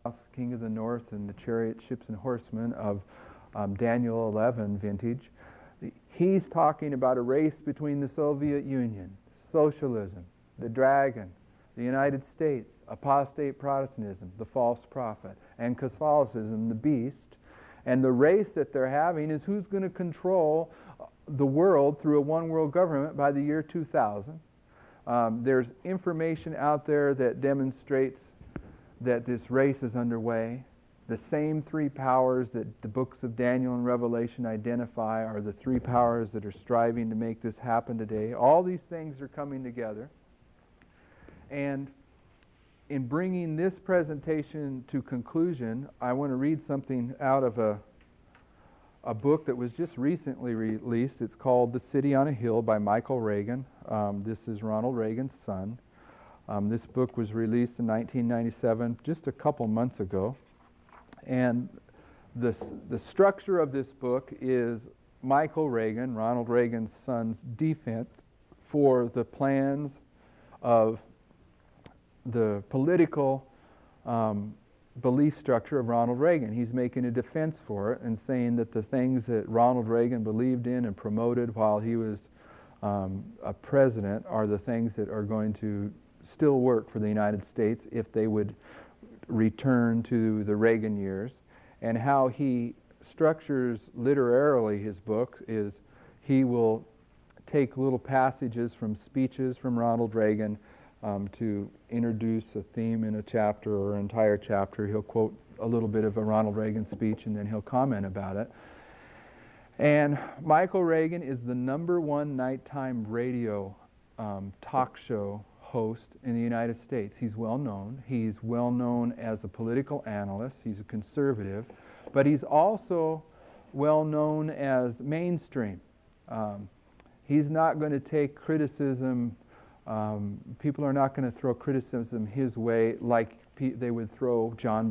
King of the North and the Chariot, Ships, and Horsemen of Daniel 11 vintage. He's talking about a race between the Soviet Union, socialism, the dragon, the United States, apostate Protestantism, the false prophet, and Catholicism, the beast. And the race that they're having is who's going to control the world through a one-world government by the year 2000. There's information out there that demonstrates that this race is underway. The same three powers that the books of Daniel and Revelation identify are the three powers that are striving to make this happen today. All these things are coming together. And in bringing this presentation to conclusion, I want to read something out of a book that was just recently released. It's called The City on a Hill by Michael Reagan. This is Ronald Reagan's son. This book was released in 1997, just a couple months ago. And the structure of this book is Michael Reagan, Ronald Reagan's son's defense for the plans of the political belief structure of Ronald Reagan. He's making a defense for it and saying that the things that Ronald Reagan believed in and promoted while he was a president are the things that are going to still work for the United States if they would return to the Reagan years. And how he structures literarily his book is he will take little passages from speeches from Ronald Reagan to introduce a theme in a chapter or an entire chapter. He'll quote a little bit of a Ronald Reagan speech and then he'll comment about it. And Michael Reagan is the #1 nighttime radio talk show host in the United States. He's well known. He's well known as a political analyst. He's a conservative. But he's also well known as mainstream. He's not going to take criticism. People are not going to throw criticism his way like they would throw John